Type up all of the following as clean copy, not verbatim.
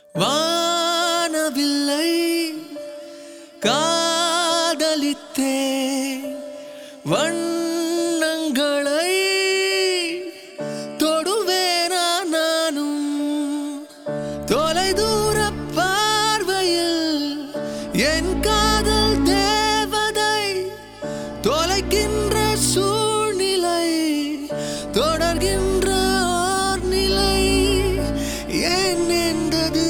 வானவில்லை காதலித்தே வண்ணங்களை தொடுவேனா நானும் தொலைதூர பார்வையில் என் காதல் தேவதை தொலைக்கின்ற சூழ்நிலை தொடர்கின்ற ஓர் நிலை ஏன் என்றது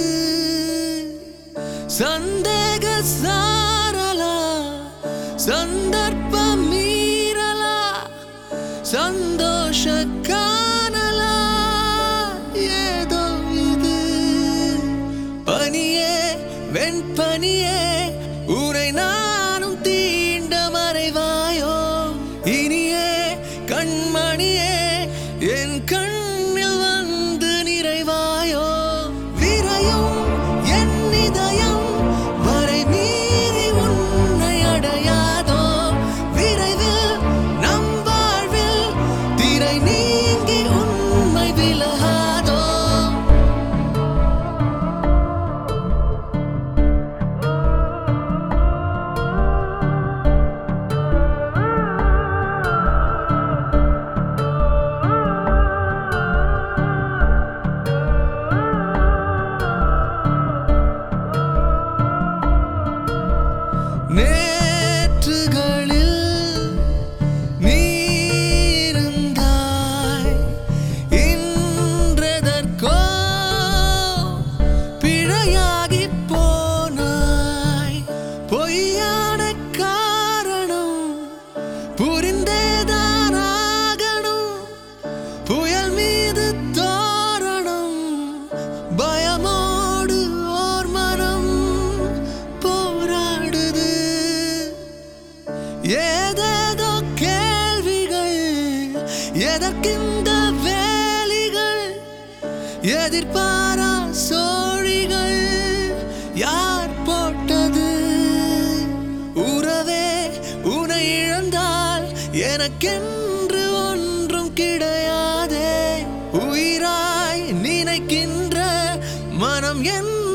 சந்தேக சாரலா சந்தர்ப்பம் மீறலா சந்தோஷ காணலா ஏதோ இது பனியே வெண்பனியே உரை நானும் தீண்ட மறைவாயோ இனியே கண்மணியே என் கண்ணில் வந்து நிறைவாயோ விரையும் என் இதயம் வரை மீறி உன்னை அடையாதோ விரைவில் நம் வாழ்வில் திரை நீங்கி உண்மை விலகாதோ நேற்றுகளில் நீ இருந்தாய் இன்றதற்கோ பிழையாகிப் போனாய் பொய்யான காரணம் புரிந்தேதான் ஆகணும் புயல் மீது தோரணம் பயமோடு ஓர் மனம் போராடுது ஏதேதோ கேள்விகள் எதற்கிந்த வேலிகள் எதிர்பாரா சோழிகள் யார் போட்டது உறவே உனை இழந்தால் எனக்கென்று ஒன்றும் கிடையாதே உயிராய் நினைக்கின்ற மனம் என்